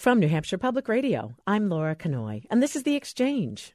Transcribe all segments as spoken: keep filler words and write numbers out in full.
From New Hampshire Public Radio, I'm Laura Canoy, and this is The Exchange.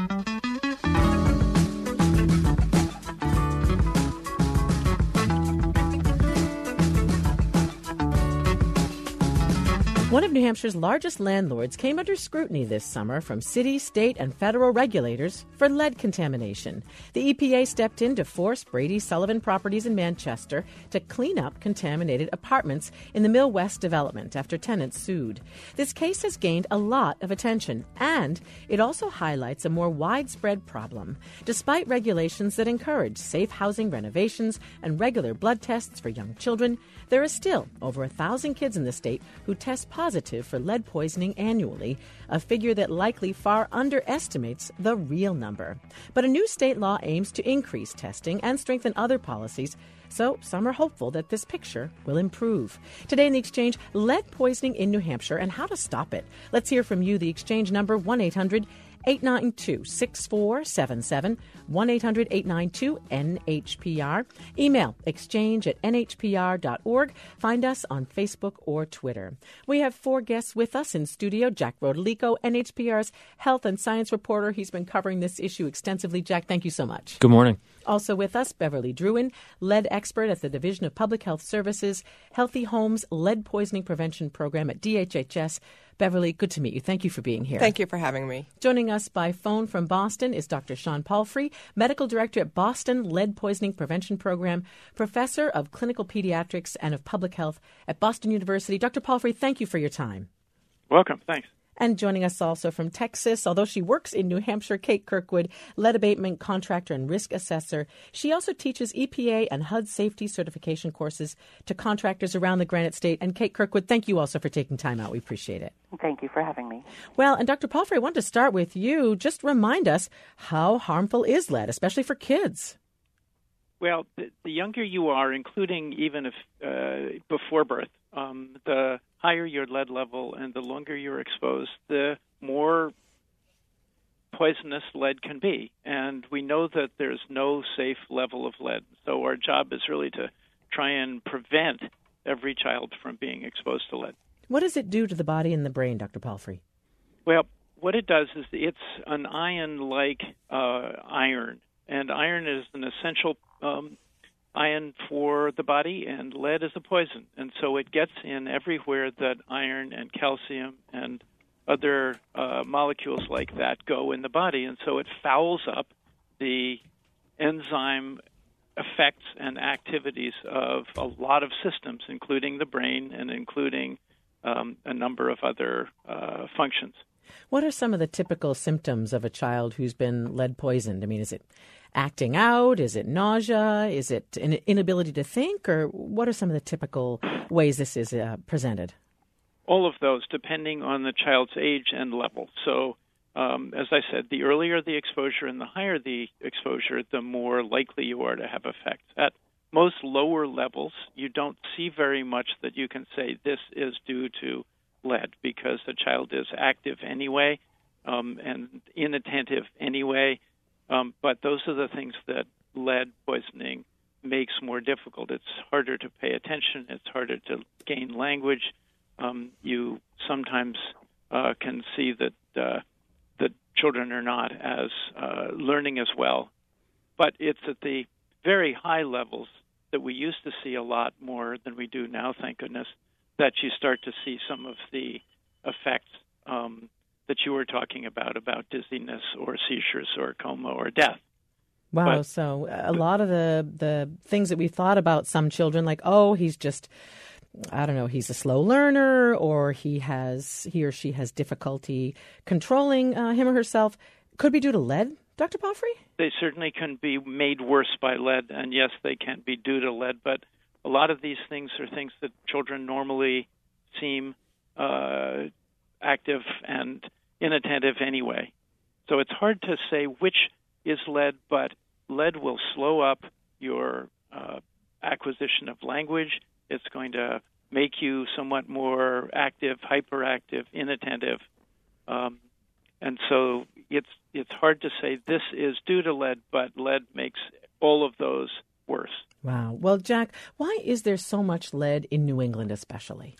One of New Hampshire's largest landlords came under scrutiny this summer from city, state, and federal regulators for lead contamination. The E P A stepped in to force Brady Sullivan Properties in Manchester to clean up contaminated apartments in the Mill West development after tenants sued. This case has gained a lot of attention, and it also highlights a more widespread problem. Despite regulations that encourage safe housing renovations and regular blood tests for young children, there are still over a thousand kids in the state who test positive for lead poisoning annually, a figure that likely far underestimates the real number. But a new state law aims to increase testing and strengthen other policies, so some are hopeful that this picture will improve. Today in The Exchange, lead poisoning in New Hampshire and how to stop it. Let's hear from you. The Exchange number, one eight hundred eight nine two six four seven seven, one eight hundred eight nine two N H P R. Email exchange at N H P R dot org. Find us on Facebook or Twitter. We have four guests with us in studio. Jack Rodolico, N H P R's health and science reporter. He's been covering this issue extensively. Jack, thank you so much. Good morning. Also with us, Beverly Druin, lead expert at the Division of Public Health Services, Healthy Homes Lead Poisoning Prevention Program at D H H S. Beverly, good to meet you. Thank you for being here. Thank you for having me. Joining us by phone from Boston is Doctor Sean Palfrey, Medical Director at Boston Lead Poisoning Prevention Program, Professor of Clinical Pediatrics and of Public Health at Boston University. Doctor Palfrey, thank you for your time. Welcome. Thanks. And joining us also from Texas, although she works in New Hampshire, Kate Kirkwood, lead abatement contractor and risk assessor. She also teaches E P A and H U D safety certification courses to contractors around the Granite State. And Kate Kirkwood, thank you also for taking time out. We appreciate it. Thank you for having me. Well, and Doctor Palfrey, I wanted to start with you. Just remind us, how harmful is lead, especially for kids? Well, the, the younger you are, including even if uh, before birth, um, the higher your lead level and the longer you're exposed, the more poisonous lead can be. And we know that there's no safe level of lead. So our job is really to try and prevent every child from being exposed to lead. What does it do to the body and the brain, Doctor Palfrey? Well, what it does is it's an ion-like uh, iron. And iron is an essential um, ion for the body, and lead is a poison. And so it gets in everywhere that iron and calcium and other uh, molecules like that go in the body. And so it fouls up the enzyme effects and activities of a lot of systems, including the brain and including um, a number of other uh, functions. What are some of the typical symptoms of a child who's been lead poisoned? I mean, is it acting out? Is it nausea? Is it an inability to think? Or what are some of the typical ways this is uh, presented? All of those, depending on the child's age and level. So, um, as I said, the earlier the exposure and the higher the exposure, the more likely you are to have effects. At most lower levels, you don't see very much that you can say this is due to lead, because the child is active anyway um, and inattentive anyway. Um, but those are the things that lead poisoning makes more difficult. It's harder to pay attention. It's harder to gain language. Um, you sometimes uh, can see that uh, that children are not as uh, learning as well. But it's at the very high levels that we used to see a lot more than we do now, thank goodness, that you start to see some of the effects um, that you were talking about, about dizziness or seizures or coma or death. Wow, but, so a lot of the, the things that we thought about some children, like, oh, he's just, I don't know, he's a slow learner, or he has he or she has difficulty controlling uh, him or herself, could be due to lead, Doctor Palfrey? They certainly can be made worse by lead, and yes, they can be due to lead, but a lot of these things are things that children normally seem uh, active and inattentive anyway. So it's hard to say which is lead, but lead will slow up your uh, acquisition of language. It's going to make you somewhat more active, hyperactive, inattentive. Um, and so it's it's hard to say this is due to lead, but lead makes all of those worse. Wow. Well, Jack, why is there so much lead in New England especially?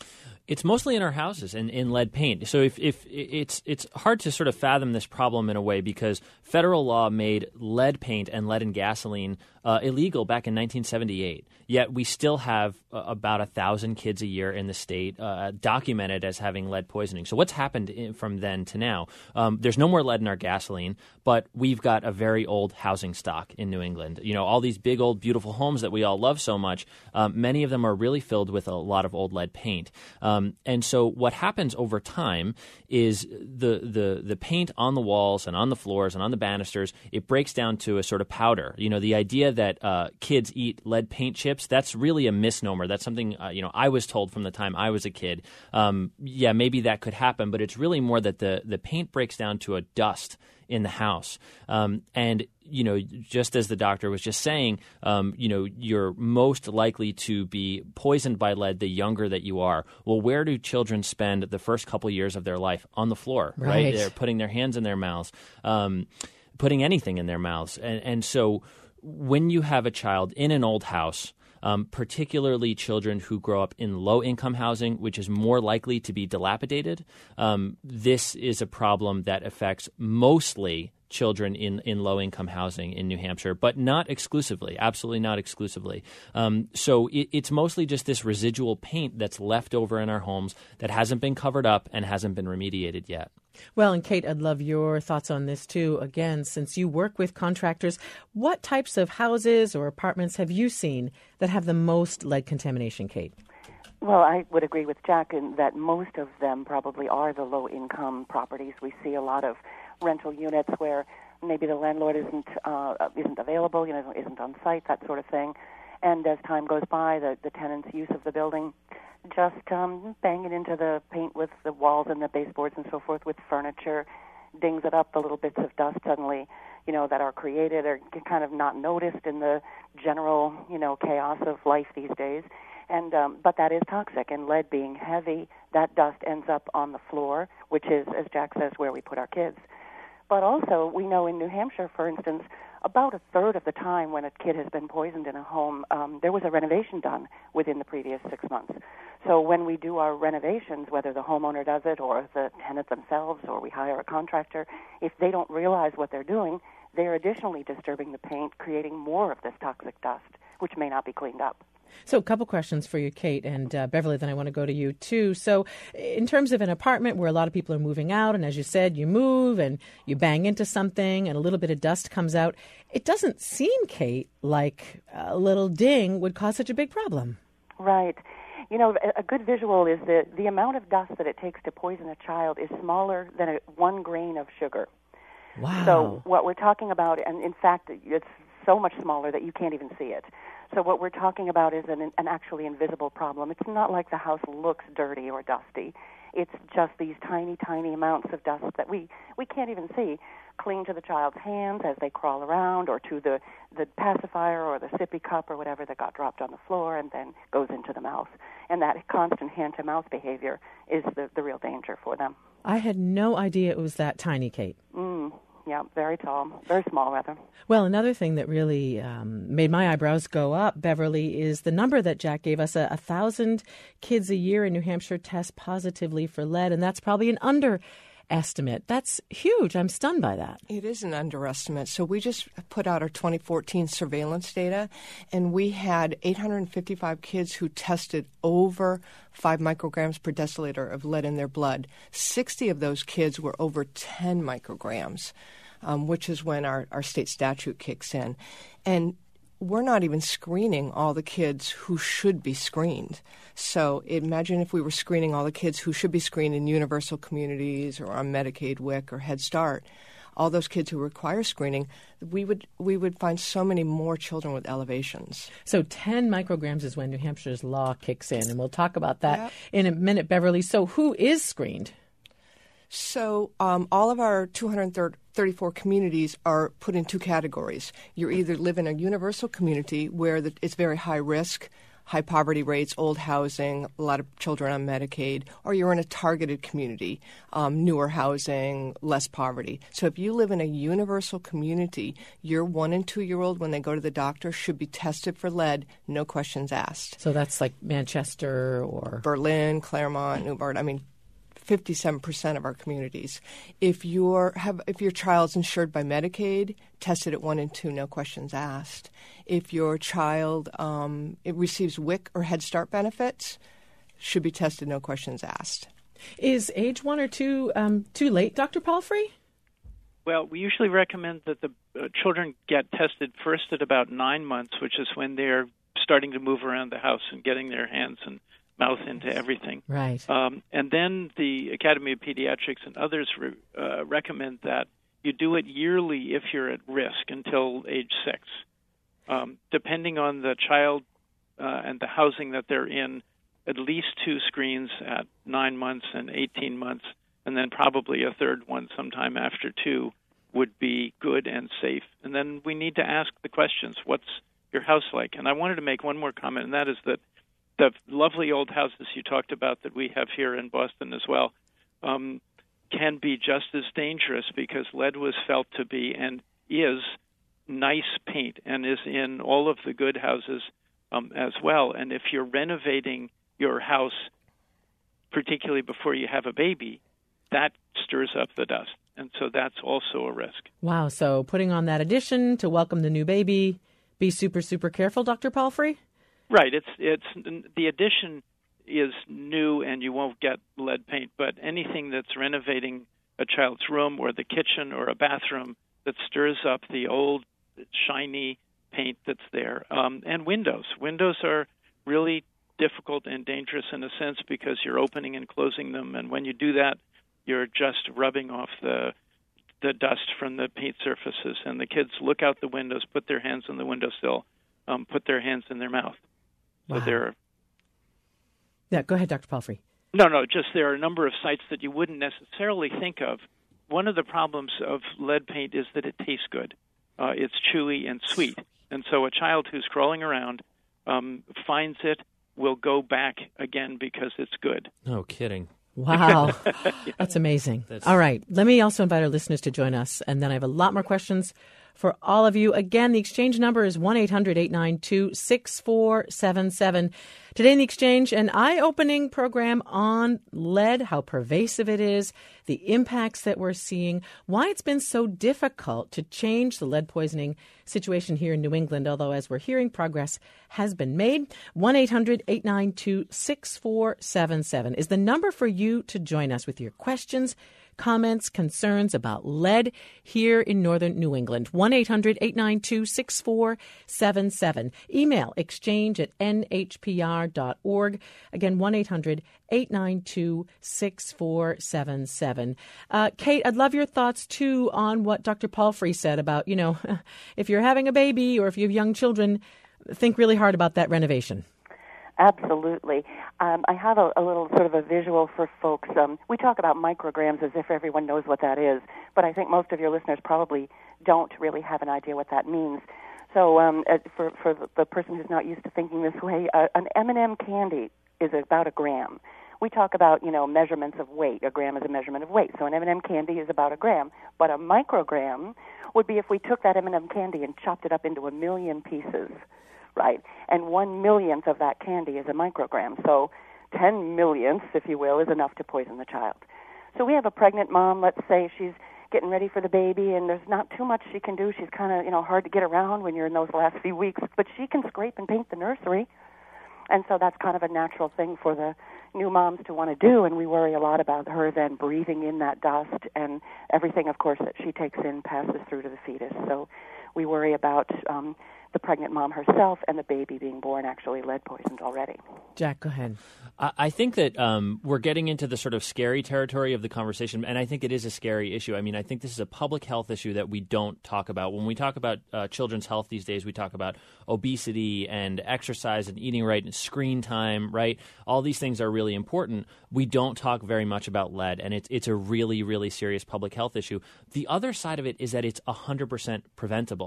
It's mostly in our houses and in lead paint. So if, if it's it's hard to sort of fathom this problem in a way because federal law made lead paint and lead in gasoline uh, illegal back in nineteen seventy-eight. Yet we still have uh, about a thousand kids a year in the state uh, documented as having lead poisoning. So what's happened in, from then to now? Um, there's no more lead in our gasoline, but we've got a very old housing stock in New England. You know, all these big old beautiful homes that we all love so much. Um, many of them are really filled with a lot of old lead paint. Um, and so what happens over time is the, the the paint on the walls and on the floors and on the banisters, it breaks down to a sort of powder. You know, the idea that uh, kids eat lead paint chips, that's really a misnomer. That's something, uh, you know, I was told from the time I was a kid. Um, yeah, maybe that could happen, but it's really more that the, the paint breaks down to a dust in the house. Um, and, you know, just as the doctor was just saying, um, you know, you're most likely to be poisoned by lead the younger that you are. Well, where do children spend the first couple years of their life? On the floor, right? Right. They're putting their hands in their mouths, um, putting anything in their mouths. And, and so when you have a child in an old house, Um, particularly children who grow up in low-income housing, which is more likely to be dilapidated. Um, this is a problem that affects mostly children in, in low-income housing in New Hampshire, but not exclusively, absolutely not exclusively. Um, so it, it's mostly just this residual paint that's left over in our homes that hasn't been covered up and hasn't been remediated yet. Well, and Kate, I'd love your thoughts on this too. Again, since you work with contractors, what types of houses or apartments have you seen that have the most lead contamination, Kate? Well, I would agree with Jack in that most of them probably are the low-income properties. We see a lot of rental units where maybe the landlord isn't uh, isn't available, you know, isn't on site, that sort of thing. And as time goes by, the, the tenant's use of the building just um, bang it into the paint with the walls and the baseboards and so forth with furniture, dings it up, the little bits of dust suddenly, you know, that are created are kind of not noticed in the general, you know, chaos of life these days. And um, but that is toxic, and lead being heavy, that dust ends up on the floor, which is, as Jack says, where we put our kids. But also, we know in New Hampshire, for instance, about a third of the time when a kid has been poisoned in a home, um, there was a renovation done within the previous six months. So when we do our renovations, whether the homeowner does it or the tenant themselves or we hire a contractor, if they don't realize what they're doing, they're additionally disturbing the paint, creating more of this toxic dust, which may not be cleaned up. So a couple questions for you, Kate, and uh, Beverly, then I want to go to you too. So in terms of an apartment where a lot of people are moving out, and as you said, you move and you bang into something and a little bit of dust comes out, it doesn't seem, Kate, like a little ding would cause such a big problem. Right. You know, a good visual is that the amount of dust that it takes to poison a child is smaller than a, one grain of sugar. Wow. So what we're talking about, and in fact, it's so much smaller that you can't even see it. So what we're talking about is an, an actually invisible problem. It's not like the house looks dirty or dusty. It's just these tiny, tiny amounts of dust that we, we can't even see cling to the child's hands as they crawl around, or to the, the pacifier or the sippy cup or whatever that got dropped on the floor and then goes into the mouth. And that constant hand-to-mouth behavior is the, the real danger for them. I had no idea it was that tiny, Kate. Mm. Yeah, very tall, very small, rather. Well, another thing that really um, made my eyebrows go up, Beverly, is the number that Jack gave us. A, a thousand kids a year in New Hampshire test positively for lead, and that's probably an underestimate. That's huge. I'm stunned by that. It is an underestimate. So we just put out our twenty fourteen surveillance data, and we had eight hundred fifty-five kids who tested over five micrograms per deciliter of lead in their blood. sixty of those kids were over ten micrograms, um, which is when our, our state statute kicks in. And we're not even screening all the kids who should be screened. So imagine if we were screening all the kids who should be screened in universal communities or on Medicaid, W I C, or Head Start. All those kids who require screening, we would we would find so many more children with elevations. So ten micrograms is when New Hampshire's law kicks in, and we'll talk about that Yep. in a minute, Beverly. So who is screened? So um, all of our two hundred thirty-four communities are put in two categories. You either live in a universal community where the, it's very high risk, high poverty rates, old housing, a lot of children on Medicaid, or you're in a targeted community, um, newer housing, less poverty. So if you live in a universal community, your one and two-year-old, when they go to the doctor, should be tested for lead, no questions asked. So that's like Manchester or Berlin, Claremont, Newburgh. I mean, fifty-seven percent of our communities. If you're have if your child's insured by Medicaid, tested at one and two, no questions asked. If your child um, it receives W I C or Head Start benefits, should be tested, no questions asked. Is age one or two um, too late, Doctor Palfrey? Well, we usually recommend that the uh, children get tested first at about nine months, which is when they're starting to move around the house and getting their hands and mouth into everything. Right. Um, and then the Academy of Pediatrics and others re- uh, recommend that you do it yearly if you're at risk until age six. Um, depending on the child uh, and the housing that they're in, at least two screens at nine months and eighteen months, and then probably a third one sometime after two would be good and safe. And then we need to ask the questions, what's your house like? And I wanted to make one more comment, and that is that the lovely old houses you talked about that we have here in Boston as well um, can be just as dangerous because lead was felt to be and is nice paint and is in all of the good houses um, as well. And if you're renovating your house, particularly before you have a baby, that stirs up the dust. And so that's also a risk. Wow. So putting on that addition to welcome the new baby, be super, super careful, Doctor Palfrey? Right. It's it's the addition is new, and you won't get lead paint. But anything that's renovating a child's room or the kitchen or a bathroom that stirs up the old shiny paint that's there, um, and windows. Windows are really difficult and dangerous in a sense because you're opening and closing them, and when you do that, you're just rubbing off the the dust from the paint surfaces. And the kids look out the windows, put their hands on the windowsill, um, put their hands in their mouth. Wow. So there are, yeah, go ahead, Doctor Palfrey. No, no, just there are a number of sites that you wouldn't necessarily think of. One of the problems of lead paint is that it tastes good. Uh, it's chewy and sweet. And so a child who's crawling around um, finds it, will go back again because it's good. No kidding. Wow. That's amazing. That's... All right. Let me also invite our listeners to join us, and then I have a lot more questions for all of you. Again, the Exchange number is one eight hundred eight nine two six four seven seven. Today in the Exchange, an eye-opening program on lead, how pervasive it is, the impacts that we're seeing, why it's been so difficult to change the lead poisoning situation here in New England, although as we're hearing, progress has been made. one eight hundred eight nine two six four seven seven is the number for you to join us with your questions, comments, concerns about lead here in northern New England. one eight hundred eight nine two six four seven seven. Email exchange at n h p r dot org. Again, one eight hundred eight nine two six four seven seven. Uh, Kate, I'd love your thoughts, too, on what Doctor Palfrey said about, you know, if you're having a baby or if you have young children, think really hard about that renovation. Absolutely. Um, I have a, a little sort of a visual for folks. Um, we talk about micrograms as if everyone knows what that is, but I think most of your listeners probably don't really have an idea what that means. So um, uh, for, for the person who's not used to thinking this way, uh, an M and M candy is about a gram. We talk about, you know, measurements of weight. A gram is a measurement of weight. So an M and M candy is about a gram. But a microgram would be if we took that M and M candy and chopped it up into a million pieces. Right, and one millionth of that candy is a microgram. So ten millionths, if you will, is enough to poison the child. So we have a pregnant mom, let's say she's getting ready for the baby, and there's not too much she can do. She's kind of, you know, hard to get around when you're in those last few weeks, but she can scrape and paint the nursery. And so that's kind of a natural thing for the new moms to want to do, and we worry a lot about her then breathing in that dust, and everything, of course, that she takes in passes through to the fetus. So we worry about um, the pregnant mom herself and the baby being born actually lead poisoned already. Jack, go ahead. I think that um, we're getting into the sort of scary territory of the conversation, and I think it is a scary issue. I mean, I think this is a public health issue that we don't talk about. When we talk about uh, children's health these days, we talk about obesity and exercise and eating right and screen time, right? All these things are really important. We don't talk very much about lead, and it's, it's a really, really serious public health issue. The other side of it is that it's one hundred percent preventable.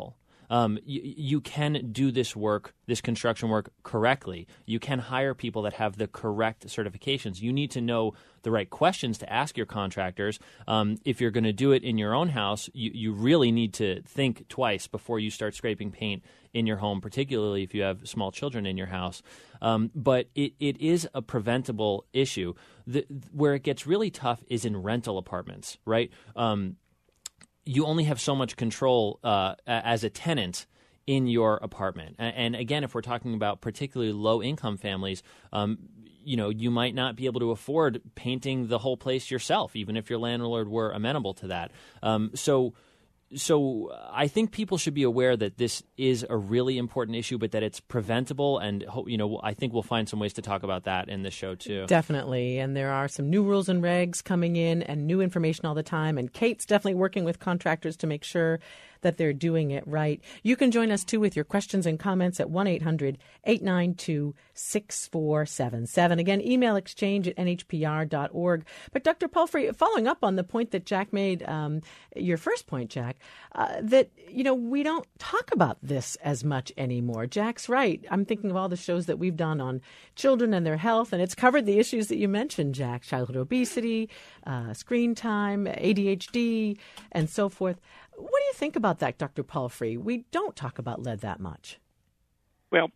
Um, you, you can do this work, this construction work, correctly. You can hire people that have the correct certifications. You need to know the right questions to ask your contractors. Um, if you're going to do it in your own house, you, you really need to think twice before you start scraping paint in your home, particularly if you have small children in your house. Um, but it, it is a preventable issue. The, where it gets really tough is in rental apartments, right? Um, you only have so much control uh, as a tenant in your apartment. And, and again, if we're talking about particularly low-income families, um, you know, you might not be able to afford painting the whole place yourself, even if your landlord were amenable to that. Um, so So I think people should be aware that this is a really important issue, but that it's preventable. And, you know, I think we'll find some ways to talk about that in this show, too. Definitely. And there are some new rules and regs coming in and new information all the time. And Kate's definitely working with contractors to make sure that they're doing it right. You can join us, too, with your questions and comments at one eight hundred eight nine two six four seven seven. Again, email exchange at N H P R dot org. But Doctor Palfrey, following up on the point that Jack made, um, your first point, Jack, uh, that, you know, we don't talk about this as much anymore. Jack's right. I'm thinking of all the shows that we've done on children and their health, and it's covered the issues that you mentioned, Jack, childhood obesity, uh, screen time, A D H D, and so forth. What do you think about that, Doctor Palfrey? We don't talk about lead that much. Well,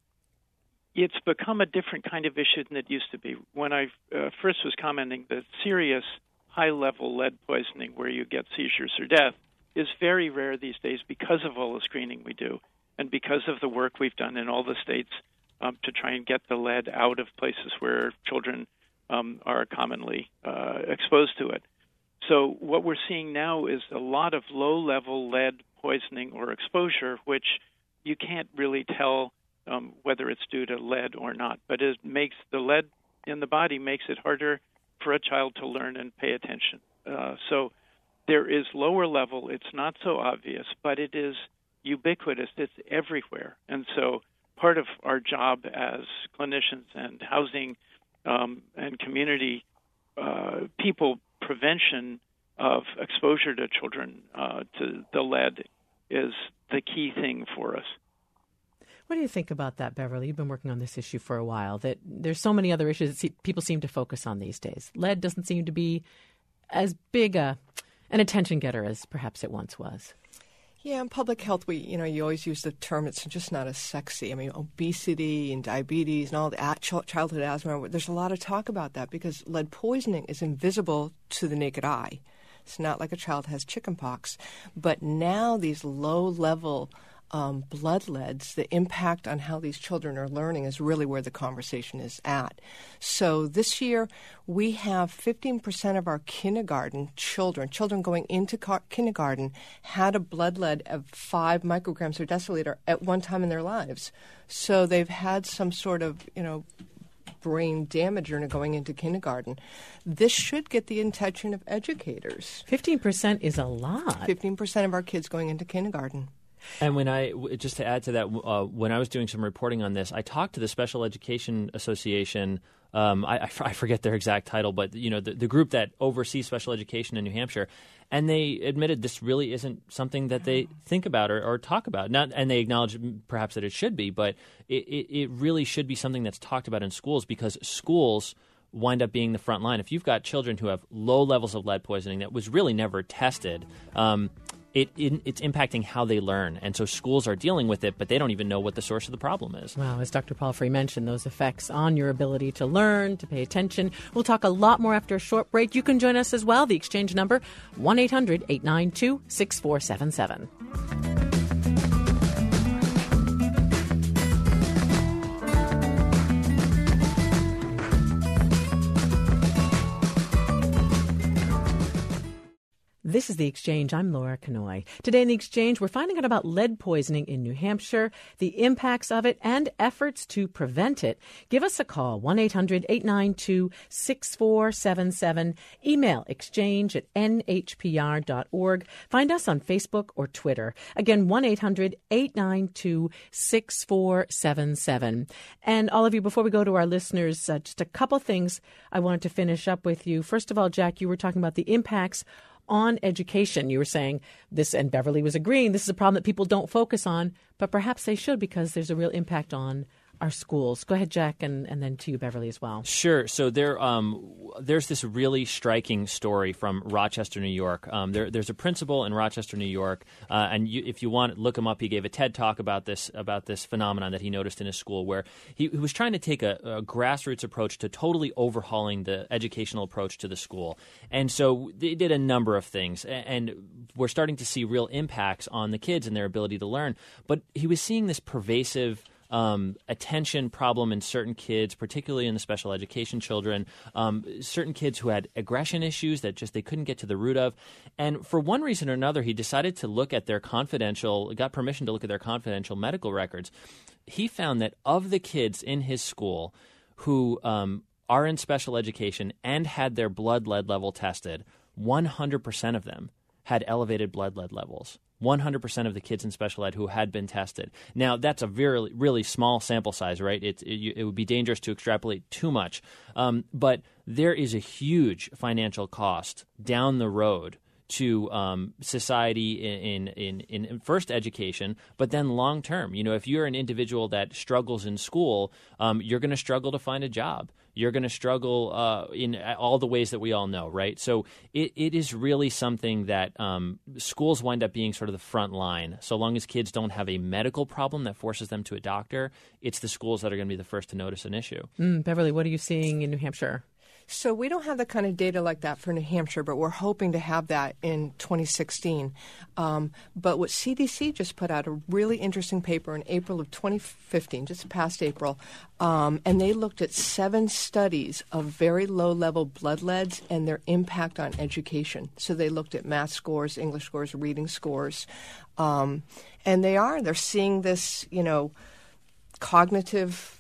it's become a different kind of issue than it used to be. When I uh, first was commenting, the serious high-level lead poisoning where you get seizures or death is very rare these days because of all the screening we do and because of the work we've done in all the states um, to try and get the lead out of places where children um, are commonly uh, exposed to it. So what we're seeing now is a lot of low-level lead poisoning or exposure, which you can't really tell um, whether it's due to lead or not. But it makes the lead in the body makes it harder for a child to learn and pay attention. Uh, so there is lower level. It's not so obvious, but it is ubiquitous. It's everywhere. And so part of our job as clinicians and housing um, and community uh, people prevention of exposure to children uh, to the lead is the key thing for us. What do you think about that, Beverly? You've been working on this issue for a while, that there's so many other issues that people seem to focus on these days. Lead doesn't seem to be as big a an attention getter as perhaps it once was. Yeah, in public health, we you know you always use the term. It's just not as sexy. I mean, obesity and diabetes and all the childhood asthma. There's a lot of talk about that because lead poisoning is invisible to the naked eye. It's not like a child has chickenpox, but now these low-level um, blood leads, the impact on how these children are learning is really where the conversation is at. So this year, we have fifteen percent of our kindergarten children, children going into car- kindergarten, had a blood lead of five micrograms per deciliter at one time in their lives. So they've had some sort of, you know, brain damage or going into kindergarten. This should get the attention of educators. fifteen percent is a lot. fifteen percent of our kids going into kindergarten. And when I, just to add to that, uh, when I was doing some reporting on this, I talked to the Special Education Association. Um, I, I forget their exact title, but you know the, the group that oversees special education in New Hampshire, and they admitted this really isn't something that they think about or, or talk about. Not, and they acknowledge perhaps that it should be, but it, it, it really should be something that's talked about in schools because schools wind up being the front line. If you've got children who have low levels of lead poisoning that was really never tested, um, It, it, it's impacting how they learn. And so schools are dealing with it, but they don't even know what the source of the problem is. Wow, as Doctor Palfrey mentioned, those effects on your ability to learn, to pay attention. We'll talk a lot more after a short break. You can join us as well. The exchange number, one eight hundred eight nine two six four seven seven. This is The Exchange. I'm Laura Kanoy. Today in The Exchange, we're finding out about lead poisoning in New Hampshire, the impacts of it, and efforts to prevent it. Give us a call, one eight hundred eight nine two six four seven seven. Email exchange at N H P R dot org. Find us on Facebook or Twitter. Again, one eight hundred eight nine two six four seven seven. And all of you, before we go to our listeners, uh, just a couple things I wanted to finish up with you. First of all, Jack, you were talking about the impacts on education. You were saying this, and Beverly was agreeing, this is a problem that people don't focus on, but perhaps they should because there's a real impact on our schools. Go ahead, Jack, and, and then to you, Beverly, as well. Sure. So there, um, there's this really striking story from Rochester, New York. Um, there, there's a principal in Rochester, New York, uh, and you, if you want, look him up. He gave a TED talk about this about this phenomenon that he noticed in his school, where he, he was trying to take a, a grassroots approach to totally overhauling the educational approach to the school. And so they did a number of things, and we're starting to see real impacts on the kids and their ability to learn. But he was seeing this pervasive Um, attention problem in certain kids, particularly in the special education children, um, certain kids who had aggression issues that just they couldn't get to the root of. And for one reason or another, he decided to look at their confidential, got permission to look at their confidential medical records. He found that of the kids in his school who um, are in special education and had their blood lead level tested, one hundred percent of them had elevated blood lead levels. one hundred percent of the kids in special ed who had been tested. Now, that's a very, really small sample size, right? It, it, it would be dangerous to extrapolate too much. Um, but there is a huge financial cost down the road to um, society in, in, in, in first education, but then long term. You know, if you're an individual that struggles in school, um, you're going to struggle to find a job. You're going to struggle uh, in all the ways that we all know, right? So it, it is really something that um, schools wind up being sort of the front line. So long as kids don't have a medical problem that forces them to a doctor, it's the schools that are going to be the first to notice an issue. Mm, Beverly, what are you seeing in New Hampshire? So we don't have the kind of data like that for New Hampshire, but we're hoping to have that in twenty sixteen. Um, but what C D C just put out a really interesting paper in April of twenty fifteen, just past April, um, and they looked at seven studies of very low-level blood leads and their impact on education. So they looked at math scores, English scores, reading scores, um, and they are they're seeing this, you know, cognitive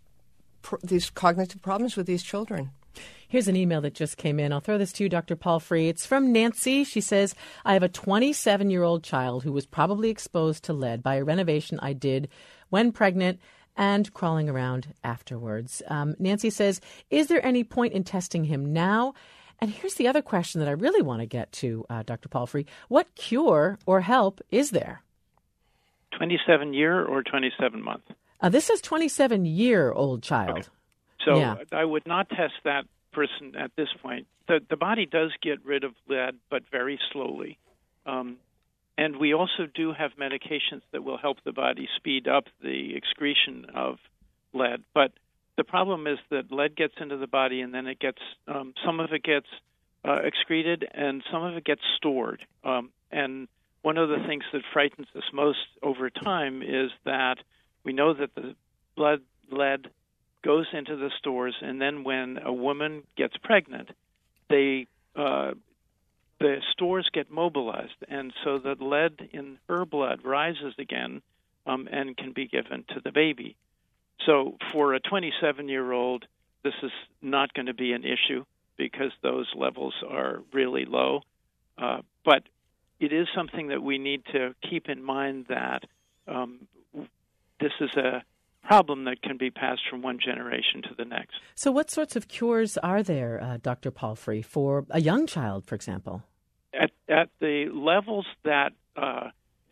pr- these cognitive problems with these children. Here's an email that just came in. I'll throw this to you, Doctor Palfrey. It's from Nancy. She says, I have a twenty-seven-year-old child who was probably exposed to lead by a renovation I did when pregnant and crawling around afterwards. Um, Nancy says, is there any point in testing him now? And here's the other question that I really want to get to, uh, Doctor Palfrey. What cure or help is there? twenty-seven year or twenty-seven month? Uh, this is twenty-seven-year-old child. Okay. So yeah. I would not test that person at this point. The, the body does get rid of lead, but very slowly. Um, and we also do have medications that will help the body speed up the excretion of lead. But the problem is that lead gets into the body, and then it gets um, some of it gets uh, excreted, and some of it gets stored. Um, and one of the things that frightens us most over time is that we know that the blood lead goes into the stores, and then when a woman gets pregnant, they uh, the stores get mobilized, and so the lead in her blood rises again um, and can be given to the baby. So for a twenty-seven-year-old, this is not going to be an issue because those levels are really low. Uh, but it is something that we need to keep in mind that um, this is a problem that can be passed from one generation to the next. So what sorts of cures are there, uh, Doctor Palfrey, for a young child, for example? At, at the levels that uh,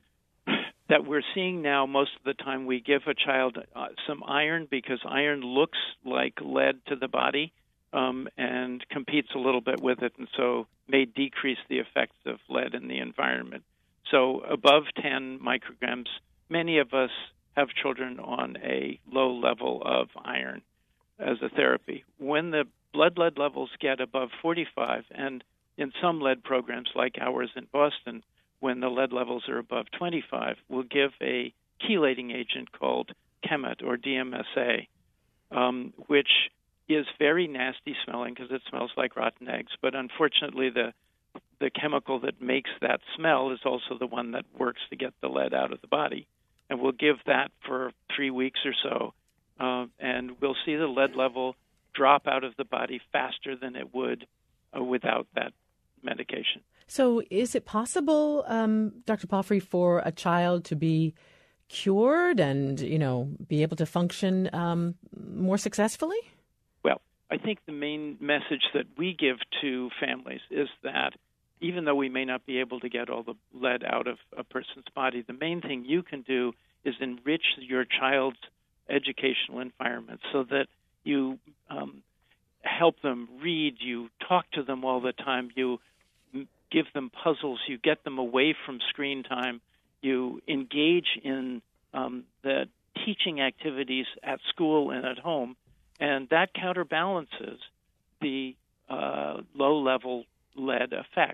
that we're seeing now, most of the time we give a child uh, some iron because iron looks like lead to the body um, and competes a little bit with it, and so may decrease the effects of lead in the environment. So above ten micrograms, many of us have children on a low level of iron as a therapy. When the blood lead levels get above forty-five, and in some lead programs like ours in Boston, when the lead levels are above twenty-five, we'll give a chelating agent called Kemet or D M S A, um, which is very nasty smelling because it smells like rotten eggs. But unfortunately, the the chemical that makes that smell is also the one that works to get the lead out of the body. And we'll give that for three weeks or so, uh, and we'll see the lead level drop out of the body faster than it would uh, without that medication. So is it possible, um, Doctor Palfrey, for a child to be cured and, you know, be able to function um, more successfully? Well, I think the main message that we give to families is that even though we may not be able to get all the lead out of a person's body, the main thing you can do is enrich your child's educational environment so that you um, help them read, you talk to them all the time, you give them puzzles, you get them away from screen time, you engage in um, the teaching activities at school and at home, and that counterbalances the uh, low-level lead effects.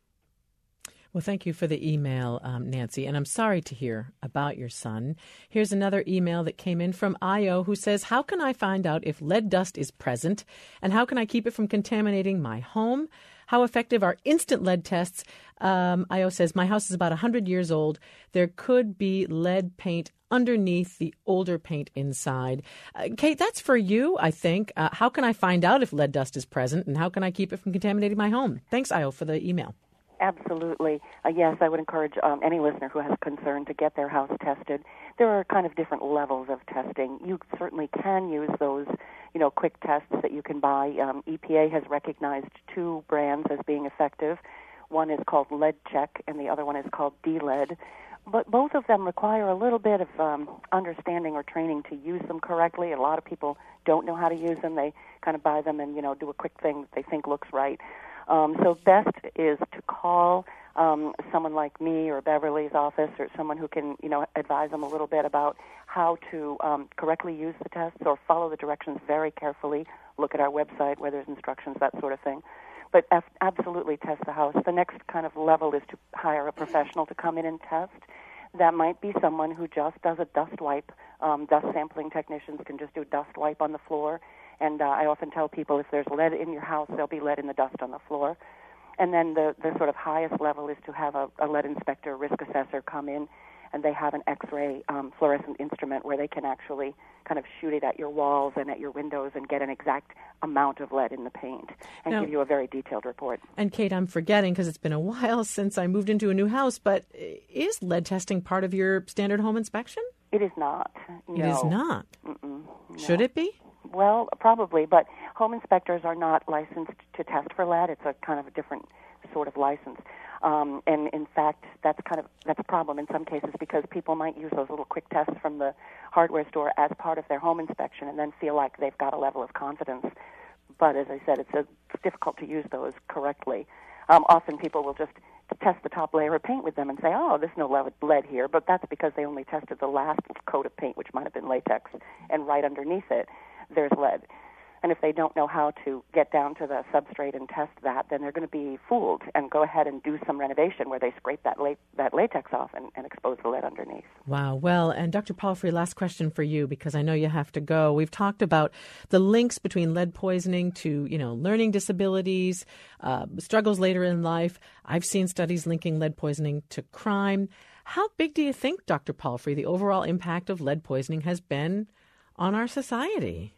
Well, thank you for the email, um, Nancy, and I'm sorry to hear about your son. Here's another email that came in from Io who says, how can I find out if lead dust is present, and how can I keep it from contaminating my home? How effective are instant lead tests? Um, Io says, my house is about one hundred years old. There could be lead paint underneath the older paint inside. Uh, Kate, that's for you, I think. Uh, how can I find out if lead dust is present, and how can I keep it from contaminating my home? Thanks, Io, for the email. Absolutely. Uh, yes, I would encourage um, any listener who has concern to get their house tested. There are kind of different levels of testing. You certainly can use those, you know, quick tests that you can buy. Um, E P A has recognized two brands as being effective. One is called LeadCheck, and the other one is called D-Lead. But both of them require a little bit of um, understanding or training to use them correctly. A lot of people don't know how to use them. They kind of buy them and, you know, do a quick thing that they think looks right. Um, so best is to call um, someone like me or Beverly's office or someone who can, you know, advise them a little bit about how to um, correctly use the tests or follow the directions very carefully. Look at our website where there's instructions, that sort of thing. But af- absolutely test the house. The next kind of level is to hire a professional to come in and test. That might be someone who just does a dust wipe. Um, dust sampling technicians can just do a dust wipe on the floor. And uh, I often tell people if there's lead in your house, there'll be lead in the dust on the floor. And then the, the sort of highest level is to have a, a lead inspector, risk assessor come in, and they have an X-ray um, fluorescent instrument where they can actually kind of shoot it at your walls and at your windows and get an exact amount of lead in the paint and now, give you a very detailed report. And Kate, I'm forgetting because it's been a while since I moved into a new house, but is lead testing part of your standard home inspection? It is not. No. It is not. Mm-mm, no. Should it be? Well, probably, but home inspectors are not licensed to test for lead. It's a kind of a different sort of license. Um, and in fact, that's kind of that's a problem in some cases because people might use those little quick tests from the hardware store as part of their home inspection and then feel like they've got a level of confidence. But as I said, it's, a, it's difficult to use those correctly. Um, often people will just test the top layer of paint with them and say, oh, there's no lead here, but that's because they only tested the last coat of paint, which might have been latex, and right underneath it, there's lead. And if they don't know how to get down to the substrate and test that, then they're going to be fooled and go ahead and do some renovation where they scrape that la- that latex off and, and expose the lead underneath. Wow. Well, and Doctor Palfrey, last question for you because I know you have to go. We've talked about the links between lead poisoning to, you know, learning disabilities, uh, struggles later in life. I've seen studies linking lead poisoning to crime. How big do you think, Doctor Palfrey, the overall impact of lead poisoning has been on our society?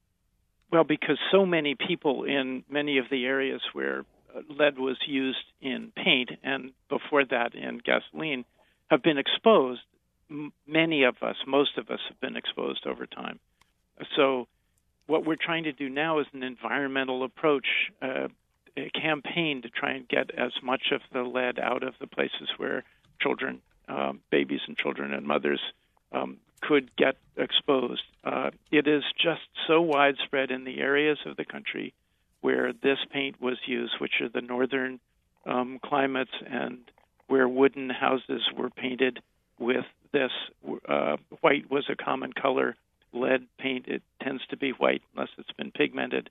Well, because so many people in many of the areas where lead was used in paint and before that in gasoline have been exposed, M- many of us, most of us have been exposed over time. So what we're trying to do now is an environmental approach, uh, a campaign to try and get as much of the lead out of the places where children, uh, babies and children and mothers um, could get exposed. Uh, it is just so widespread in the areas of the country where this paint was used, which are the northern um, climates and where wooden houses were painted with this. Uh, white was a common color. Lead paint, it tends to be white unless it's been pigmented.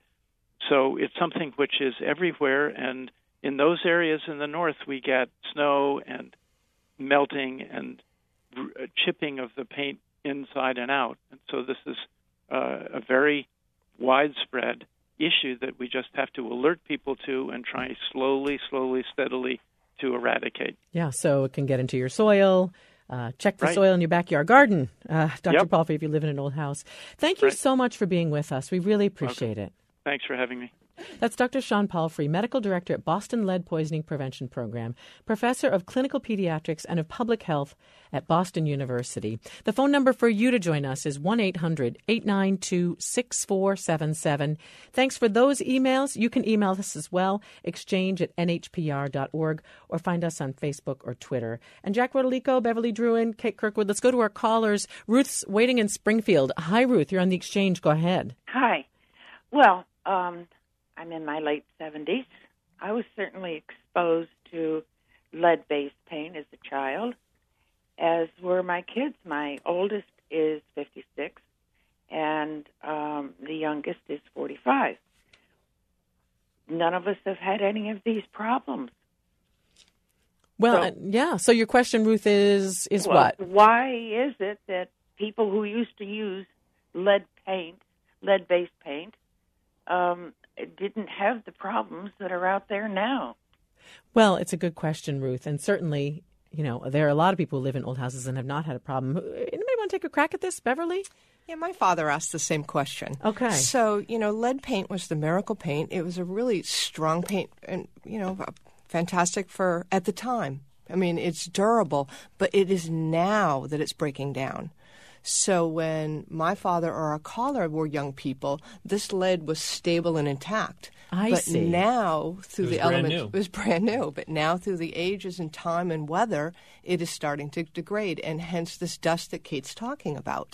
So it's something which is everywhere, and in those areas in the north we get snow and melting and r- chipping of the paint inside and out. And so this is uh, a very widespread issue that we just have to alert people to and try slowly, slowly, steadily to eradicate. Yeah, so it can get into your soil. Uh, check the right. soil in your backyard garden, uh, Doctor Yep. Palfrey, if you live in an old house. Thank you right. so much for being with us. We really appreciate Welcome. it. Thanks for having me. That's Doctor Sean Palfrey, Medical Director at Boston Lead Poisoning Prevention Program, Professor of Clinical Pediatrics and of Public Health at Boston University. The phone number for you to join us is one eight hundred eight nine two six four seven seven. Thanks for those emails. You can email us as well, exchange at n h p r dot org, or find us on Facebook or Twitter. And Jack Rodolico, Beverly Druin, Kate Kirkwood, let's go to our callers. Ruth's waiting in Springfield. Hi, Ruth. You're on the Exchange. Go ahead. Hi. Well, um, I'm in my late seventies. I was certainly exposed to lead-based paint as a child, as were my kids. My oldest is fifty-six, and um, the youngest is forty-five. None of us have had any of these problems. Well, So- uh, yeah. So your question, Ruth, is is Well, what? Why is it that people who used to use lead paint, lead-based paint, um, didn't have the problems that are out there now? Well, it's a good question, Ruth, and certainly, you know, there are a lot of people who live in old houses and have not had a problem. Anybody want to take a crack at this, Beverly? Yeah, my father asked the same question. Okay. So, you know, lead paint was the miracle paint. It was a really strong paint and, you know, fantastic for at the time. I mean, it's durable, but it is now that it's breaking down. So when my father or our caller were young people, this lead was stable and intact. I but see. now, through It was the brand elements, new. it was brand new. But now, through the ages and time and weather, it is starting to degrade, and hence this dust that Kate's talking about.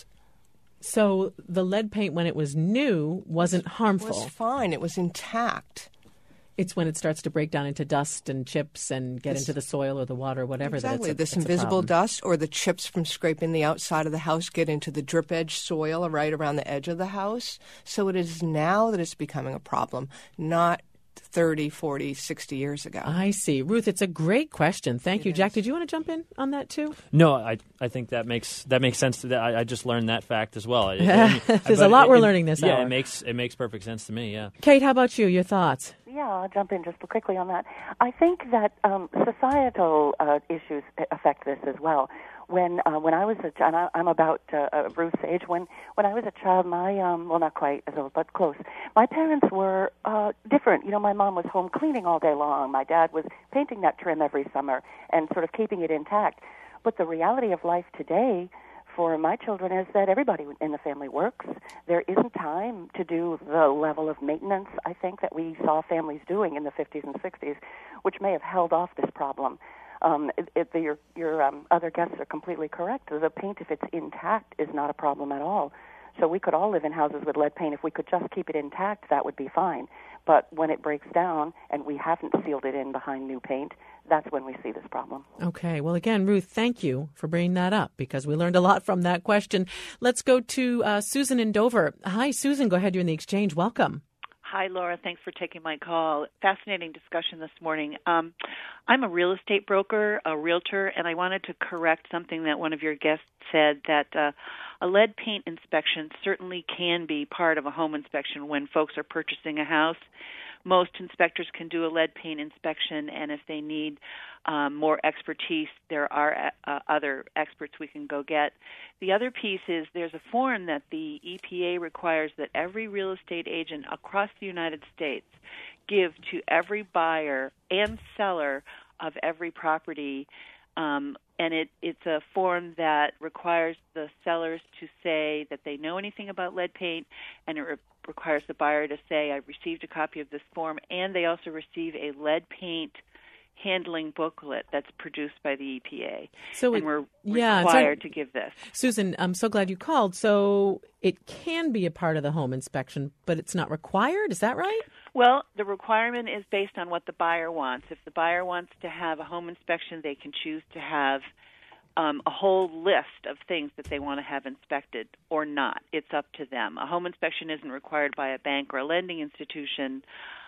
So the lead paint, when it was new, wasn't It harmful. was fine. It was intact. It's when it starts to break down into dust and chips and get This- into the soil or the water or whatever. Exactly. That it's a, This it's a invisible problem. dust or the chips from scraping the outside of the house get into the drip edge soil right around the edge of the house. So it is now that it's becoming a problem, not thirty, forty, sixty years ago. I see. Ruth, it's a great question. Thank It you. Jack, is. did you want to jump in on that too? No, I I think that makes that makes sense. To that I, I just learned that fact as well. I- I mean, There's but a lot it- we're it- learning this Yeah, hour. it makes it makes perfect sense to me. Yeah. Kate, how about you? Your thoughts? Yeah, I'll jump in just quickly on that. I think that um, societal uh, issues affect this as well. When uh, when I was a child, I'm about uh, uh, Ruth's age. When when I was a child, my um, well, not quite as old, but close. My parents were uh, different. You know, my mom was home cleaning all day long. My dad was painting that trim every summer and sort of keeping it intact. But the reality of life today for my children is that everybody in the family works. There isn't time to do the level of maintenance, I think, that we saw families doing in the fifties and sixties, which may have held off this problem. Um, it, it, the, your your um, other guests are completely correct. The paint, if it's intact, is not a problem at all. So we could all live in houses with lead paint. If we could just keep it intact, that would be fine. But when it breaks down and we haven't sealed it in behind new paint, that's when we see this problem. Okay. Well, again, Ruth, thank you for bringing that up because we learned a lot from that question. Let's go to uh, Susan in Dover. Hi, Susan. Go ahead. You're in the Exchange. Welcome. Hi, Laura. Thanks for taking my call. Fascinating discussion this morning. Um, I'm a real estate broker, a realtor, and I wanted to correct something that one of your guests said, that uh, a lead paint inspection certainly can be part of a home inspection when folks are purchasing a house. Most inspectors can do a lead paint inspection, and if they need um, more expertise, there are uh, other experts we can go get. The other piece is there's a form that the E P A requires that every real estate agent across the United States give to every buyer and seller of every property, um, and it, it's a form that requires the sellers to say that they know anything about lead paint, and it re- requires the buyer to say, I received a copy of this form, and they also receive a lead paint handling booklet that's produced by the E P A. So and it- we're yeah, it's required like- to give this. Susan, I'm so glad you called. So it can be a part of the home inspection, but it's not required. Is that right? Well, the requirement is based on what the buyer wants. If the buyer wants to have a home inspection, they can choose to have um, a whole list of things that they want to have inspected or not. It's up to them. A home inspection isn't required by a bank or a lending institution.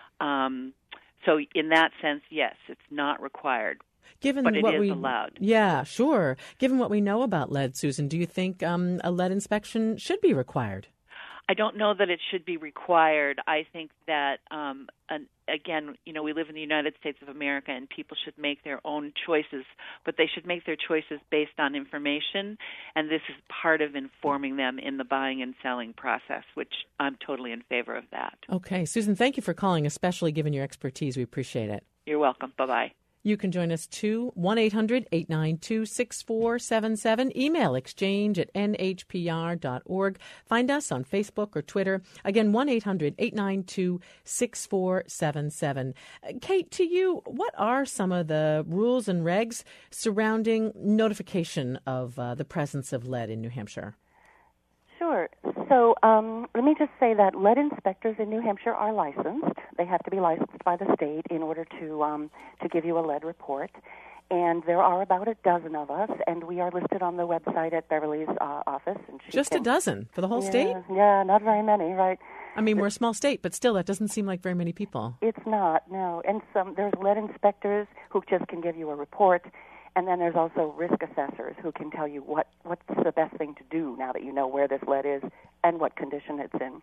Um, so in that sense, yes, it's not required. Given But it what is we, allowed. Yeah, sure. Given what we know about lead, Susan, do you think um, a lead inspection should be required? I don't know that it should be required. I think that, um, an, again, you know, we live in the United States of America, and people should make their own choices, but they should make their choices based on information, and this is part of informing them in the buying and selling process, which I'm totally in favor of that. Okay. Susan, thank you for calling, especially given your expertise. We appreciate it. You're welcome. Bye-bye. You can join us too, one eight hundred eight nine two six four seven seven. Email exchange at n h p r dot org. Find us on Facebook or Twitter. Again, one eight hundred eight nine two six four seven seven. Kate, to you, what are some of the rules and regs surrounding notification of uh, the presence of lead in New Hampshire? Sure. So um, let me just say that lead inspectors in New Hampshire are licensed. They have to be licensed by the state in order to um, to give you a lead report. And there are about a dozen of us, and we are listed on the website at Beverly's uh, office. And she Just can, a dozen for the whole yeah, state? Yeah, not very many, right? I mean, we're a small state, but still, that doesn't seem like very many people. It's not, no. And some there's lead inspectors who just can give you a report. And then there's also risk assessors who can tell you what, what's the best thing to do now that you know where this lead is and what condition it's in.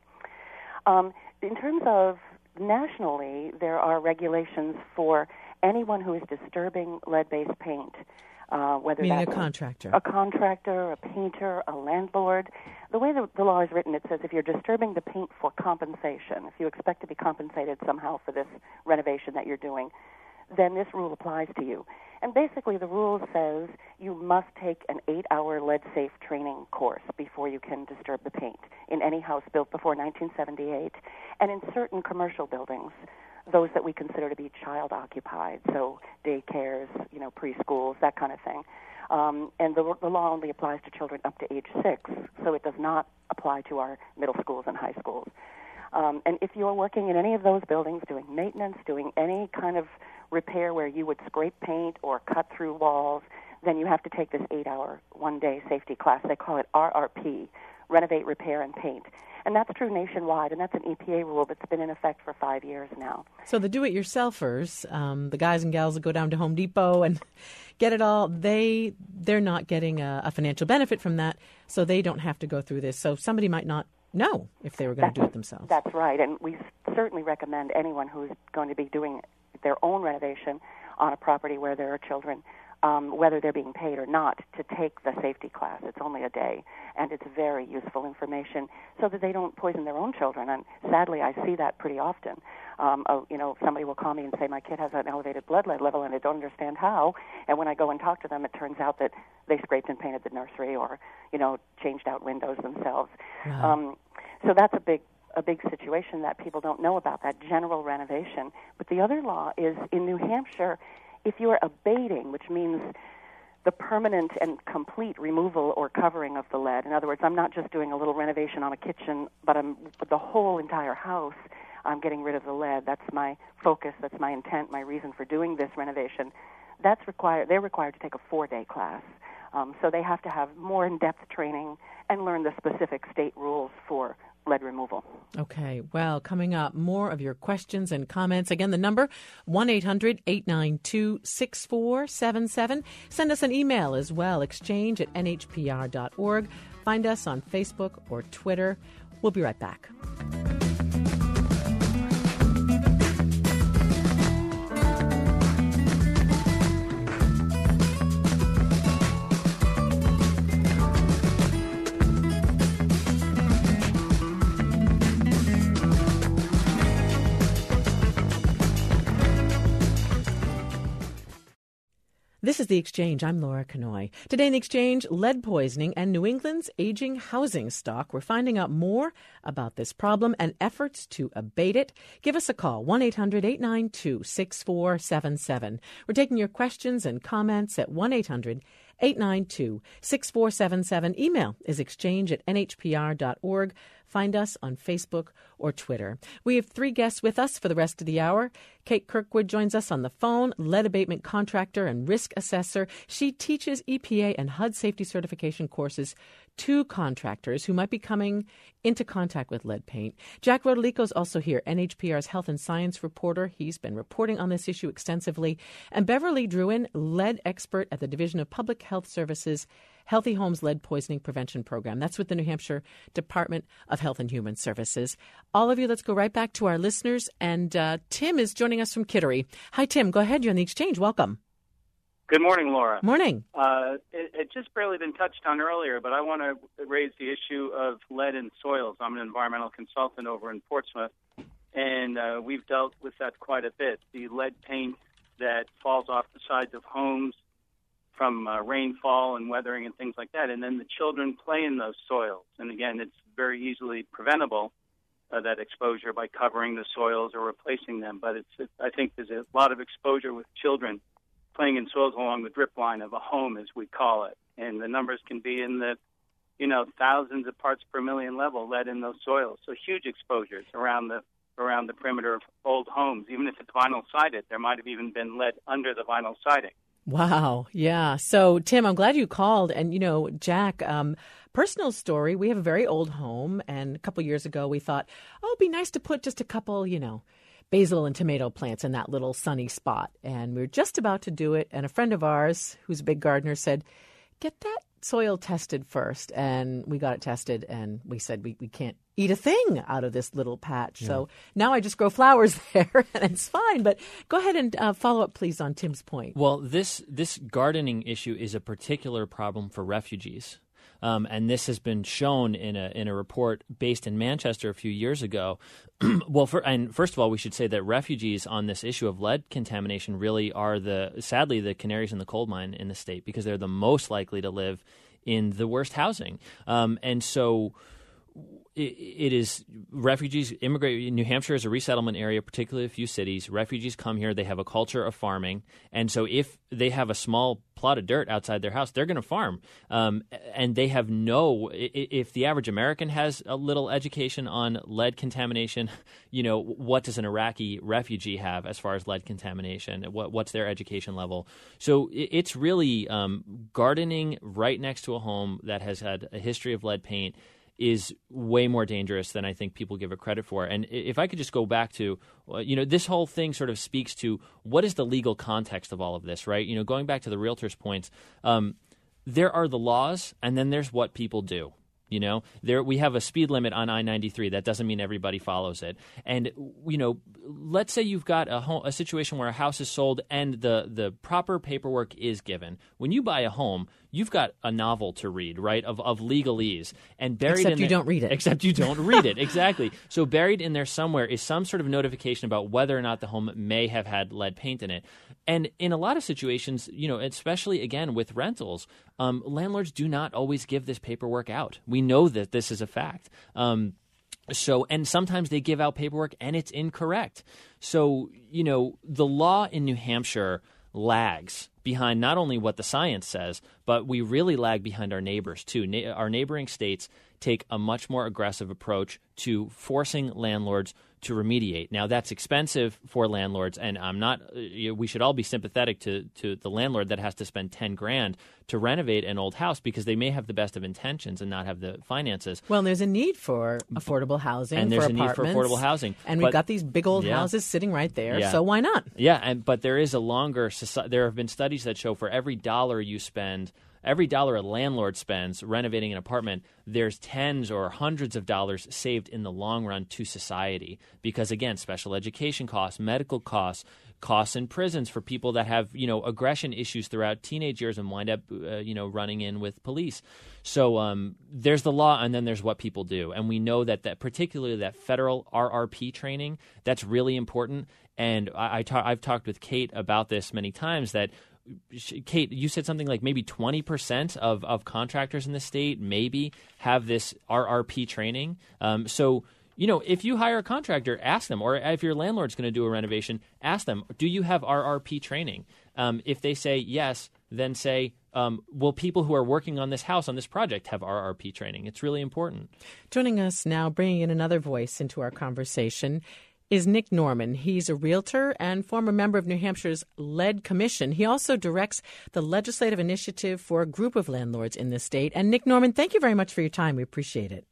Um, in terms of nationally, there are regulations for anyone who is disturbing lead-based paint, uh, whether Meaning that's a contractor. a contractor, a painter, a landlord. The way the, the law is written, it says if you're disturbing the paint for compensation, if you expect to be compensated somehow for this renovation that you're doing, then this rule applies to you. And basically the rule says you must take an eight-hour lead-safe training course before you can disturb the paint in any house built before nineteen seventy-eight, and in certain commercial buildings, those that we consider to be child-occupied, so daycares, you know, preschools, that kind of thing. Um, and the, the law only applies to children up to age six, so it does not apply to our middle schools and high schools. Um, and if you are working in any of those buildings, doing maintenance, doing any kind of repair where you would scrape paint or cut through walls, then you have to take this eight-hour, one-day safety class. They call it R R P, Renovate, Repair, and Paint. And that's true nationwide, and that's an E P A rule that's been in effect for five years now. So the do-it-yourselfers, um, the guys and gals that go down to Home Depot and get it all, they, they're not getting a, a financial benefit from that, so they don't have to go through this. So somebody might not know if they were going that's, to do it themselves. That's right, and we certainly recommend anyone who's going to be doing their own renovation on a property where there are children, um, whether they're being paid or not, to take the safety class. It's only a day, and it's very useful information so that they don't poison their own children. And sadly, I see that pretty often. Um, uh, you know, somebody will call me and say, my kid has an elevated blood lead level, and I don't understand how. And when I go and talk to them, it turns out that they scraped and painted the nursery or, you know, changed out windows themselves. Wow. Um, so that's a big a big situation that people don't know about, that general renovation. But the other law is in New Hampshire, if you're abating, which means the permanent and complete removal or covering of the lead. In other words, I'm not just doing a little renovation on a kitchen, but I'm the whole entire house. I'm getting rid of the lead. That's my focus. That's my intent. My reason for doing this renovation. That's required. They're required to take a four-day class. Um, so they have to have more in-depth training and learn the specific state rules for lead removal. Okay. Well, coming up, more of your questions and comments. Again, the number, one eight hundred eight nine two six four seven seven. Send us an email as well, exchange at n h p r dot org. Find us on Facebook or Twitter. We'll be right back. This is The Exchange. I'm Laura Kanoy. Today in The Exchange, lead poisoning and New England's aging housing stock. We're finding out more about this problem and efforts to abate it. Give us a call, one eight hundred eight nine two six four seven seven. We're taking your questions and comments at one eight hundred eight nine two six four seven seven. Email is exchange at n h p r dot org. Find us on Facebook or Twitter. We have three guests with us for the rest of the hour. Kate Kirkwood joins us on the phone, lead abatement contractor and risk assessor. She teaches E P A and H U D safety certification courses to contractors who might be coming into contact with lead paint. Jack Rodolico is also here, N H P R's health and science reporter. He's been reporting on this issue extensively. And Beverly Druin, lead expert at the Division of Public Health Services Healthy Homes Lead Poisoning Prevention Program. That's with the New Hampshire Department of Health and Human Services. All of you, let's go right back to our listeners. And uh, Tim is joining us from Kittery. Hi, Tim. Go ahead. You're on the Exchange. Welcome. Good morning, Laura. Morning. Uh, it, it just barely been touched on earlier, but I want to raise the issue of lead in soils. I'm an environmental consultant over in Portsmouth, and uh, we've dealt with that quite a bit. The lead paint that falls off the sides of homes from uh, rainfall and weathering and things like that, and then the children play in those soils. And again, it's very easily preventable, uh, that exposure, by covering the soils or replacing them. But it's, it, I think there's a lot of exposure with children playing in soils along the drip line of a home, as we call it. And the numbers can be in the, you know, thousands of parts per million level lead in those soils. So huge exposures around the around the perimeter of old homes. Even if it's vinyl sided, there might have even been lead under the vinyl siding. Wow. Yeah. So, Tim, I'm glad you called. And, you know, Jack, um, personal story, we have a very old home. And a couple years ago, we thought, oh, it'd be nice to put just a couple, you know, basil and tomato plants in that little sunny spot. And we were just about to do it. And a friend of ours, who's a big gardener, said, get that soil tested first. And we got it tested, and we said we, we can't eat a thing out of this little patch. Yeah. So now I just grow flowers there, and it's fine. But go ahead and uh, follow up, please, on Tim's point. Well, this this gardening issue is a particular problem for refugees. Um, and this has been shown in a in a report based in Manchester a few years ago. well, for, and first of all, we should say that refugees on this issue of lead contamination really are the sadly the canaries in the coal mine in the state, because they're the most likely to live in the worst housing. Um, and so it, it is refugees immigrate. New Hampshire is a resettlement area, particularly a few cities. Refugees come here. They have a culture of farming. And so if they have a small plot of dirt outside their house, they're going to farm. Um, and they have no – if the average American has a little education on lead contamination, you know, what does an Iraqi refugee have as far as lead contamination? What, what's their education level? So it, it's really um, gardening right next to a home that has had a history of lead paint is way more dangerous than I think people give it credit for. And if I could just go back to, you know, this whole thing sort of speaks to what is the legal context of all of this, right? You know, going back to the realtor's points, um, there are the laws, and then there's what people do. You know, there we have a speed limit on I ninety-three. That doesn't mean everybody follows it. And, you know, let's say you've got a, home, a situation where a house is sold and the, the proper paperwork is given. When you buy a home, you've got a novel to read, right, of, of legalese. And buried except in you there, don't read it. Except you don't read it, exactly. So buried in there somewhere is some sort of notification about whether or not the home may have had lead paint in it. And in a lot of situations, you know, especially, again, with rentals, um, landlords do not always give this paperwork out. We know that this is a fact. Um, so, and sometimes they give out paperwork and it's incorrect. So, you know, the law in New Hampshire lags behind not only what the science says, but we really lag behind our neighbors too. Na- our neighboring states take a much more aggressive approach to forcing landlords to remediate. Now, that's expensive for landlords, and I'm not. Uh, we should all be sympathetic to to the landlord that has to spend ten grand to renovate an old house because they may have the best of intentions and not have the finances. Well, and there's a need for affordable housing, and there's for a need for affordable housing, and but, we've got these big old yeah. houses sitting right there. Yeah. So why not? Yeah, and but there is a longer. There have been studies that show for every dollar you spend. Every dollar a landlord spends renovating an apartment, there's tens or hundreds of dollars saved in the long run to society because, again, special education costs, medical costs, costs in prisons for people that have, you know, aggression issues throughout teenage years and wind up, uh, you know, running in with police. So um, there's the law, and then there's what people do. And we know that, that particularly that federal R R P training, that's really important. And I, I ta- I've talked with Kate about this many times that Kate, you said something like maybe twenty percent of, of contractors in the state maybe have this R R P training. Um, so, you know, if you hire a contractor, ask them, or if your landlord's going to do a renovation, ask them, do you have R R P training? Um, if they say yes, then say, um, will people who are working on this house, on this project, have R R P training? It's really important. Joining us now, bringing in another voice into our conversation, is Nick Norman. He's a realtor and former member of New Hampshire's Lead Commission. He also directs the legislative initiative for a group of landlords in the state. And Nick Norman, thank you very much for your time. We appreciate it.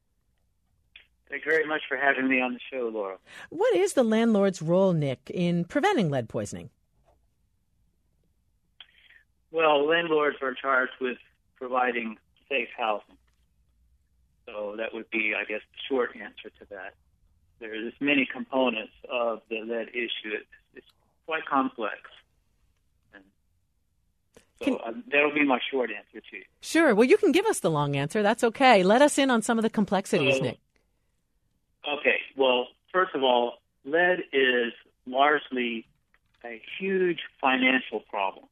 Thank you very much for having me on the show, Laura. What is the landlord's role, Nick, in preventing lead poisoning? Well, landlords are charged with providing safe housing. So that would be, I guess, the short answer to that. There's many components of the lead issue. It's, it's quite complex. And so Can, uh, that'll be my short answer to you. Sure. Well, you can give us the long answer. That's okay. Let us in on some of the complexities, So, Nick. Okay. Well, first of all, lead is largely a huge financial problem.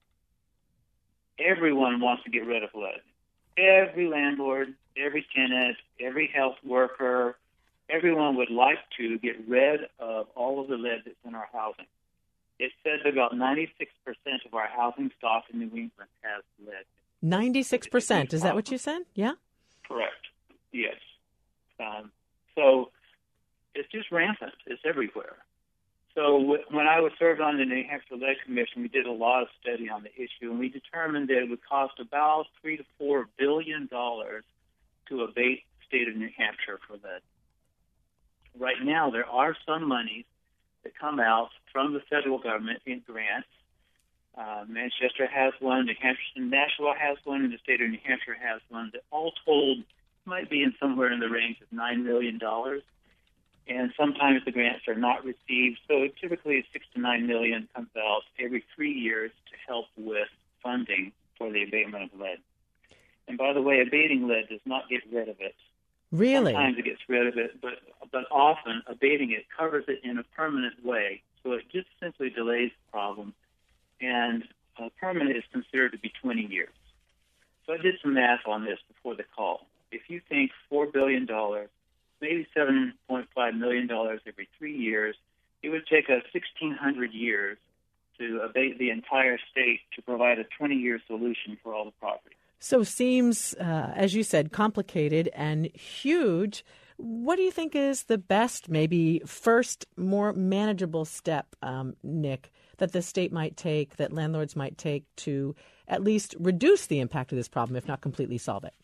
Everyone wants to get rid of lead. Every landlord, every tenant, every health worker, everyone would like to get rid of all of the lead that's in our housing. It says about ninety-six percent of our housing stock in New England has lead. ninety-six percent. Is that what you said? Yeah? Correct. Yes. Um, so it's just rampant. It's everywhere. So w- when I was served on the New Hampshire Lead Commission, we did a lot of study on the issue, and we determined that it would cost about three to four billion dollars to abate the state of New Hampshire for lead. Right now, there are some monies that come out from the federal government in grants. Uh, Manchester has one, New Hampshire, Nashua has one, and the state of New Hampshire has one that all told might be in somewhere in the range of nine million dollars. And sometimes the grants are not received, so typically six to nine million comes out every three years to help with funding for the abatement of lead. And by the way, abating lead does not get rid of it. Really? Sometimes it gets rid of it, but but often abating it covers it in a permanent way. So it just simply delays the problem, and uh, permanent is considered to be twenty years. So I did some math on this before the call. If you think four billion dollars, maybe seven point five million dollars every three years, it would take us sixteen hundred years to abate the entire state to provide a twenty-year solution for all the property. So seems, uh, as you said, complicated and huge. What do you think is the best, maybe first, more manageable step, um, Nick, that the state might take, that landlords might take to at least reduce the impact of this problem, if not completely solve it?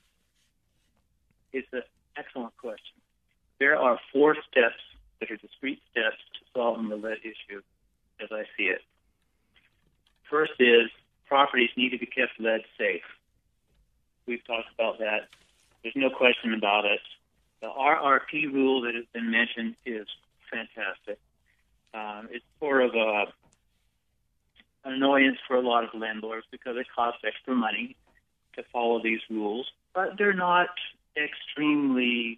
It's an excellent question. There are four steps that are discrete steps to solving the lead issue, as I see it. First is properties need to be kept lead safe. We've talked about that. There's no question about it. The R R P rule that has been mentioned is fantastic. Um, it's sort of a, an annoyance for a lot of landlords because it costs extra money to follow these rules, but they're not extremely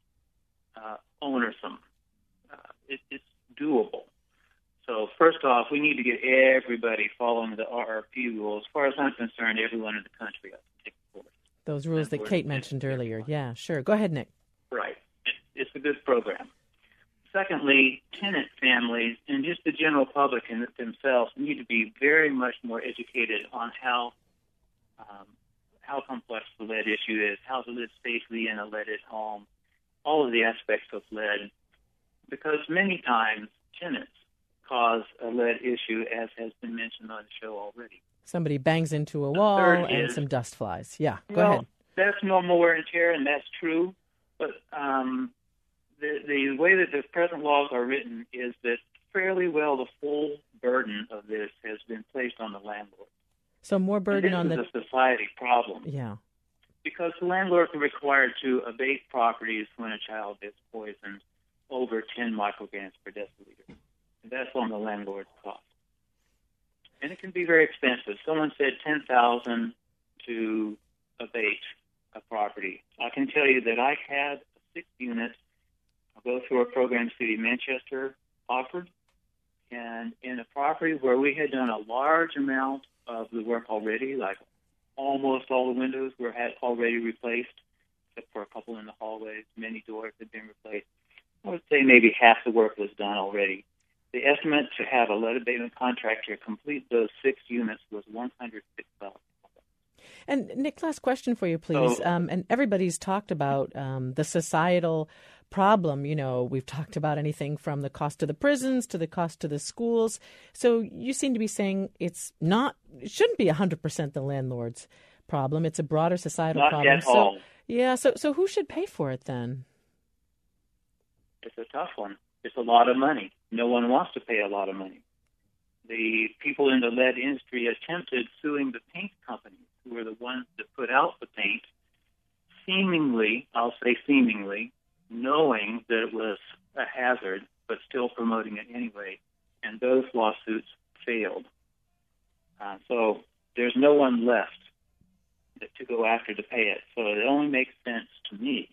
uh, onersome. Uh, it, it's doable. So first off, we need to get everybody following the R R P rules. As far as I'm concerned, everyone in the country has to take the course. Those rules that Kate mentioned earlier. Yeah, sure. Go ahead, Nick. Right. It's a good program. Secondly, tenant families and just the general public in themselves need to be very much more educated on how um, how complex the lead issue is, how to live safely in a leaded home, all of the aspects of lead, because many times tenants cause a lead issue, as has been mentioned on the show already. Somebody bangs into a wall and is, some dust flies. Yeah, go well, ahead. That's normal wear and tear, and that's true. But um, the, the way that the present laws are written is that fairly well the full burden of this has been placed on the landlord. So more burden and this on is the... a society problem. Yeah. Because the landlords are required to abate properties when a child gets poisoned over ten micrograms per deciliter. And that's on the landlord's cost. And it can be very expensive. Someone said ten thousand dollars to abate a property. I can tell you that I had six units go through a program City of Manchester offered, and in a property where we had done a large amount of the work already, like almost all the windows were had already replaced, except for a couple in the hallways, many doors had been replaced. I would say maybe half the work was done already. The estimate to have a lead abatement contractor complete those six units was one hundred six thousand dollars. And Nick, last question for you, please. So, um, and everybody's talked about um, the societal problem. You know, we've talked about anything from the cost to the prisons to the cost to the schools. So you seem to be saying it's not, it shouldn't be one hundred percent the landlord's problem. It's a broader societal not problem. At all. So, yeah. So, so who should pay for it then? It's a tough one. It's a lot of money. No one wants to pay a lot of money. The people in the lead industry attempted suing the paint companies, who were the ones that put put out the paint, seemingly, I'll say seemingly, knowing that it was a hazard, but still promoting it anyway. And those lawsuits failed. Uh, so there's no one left to go after to pay it. So it only makes sense to me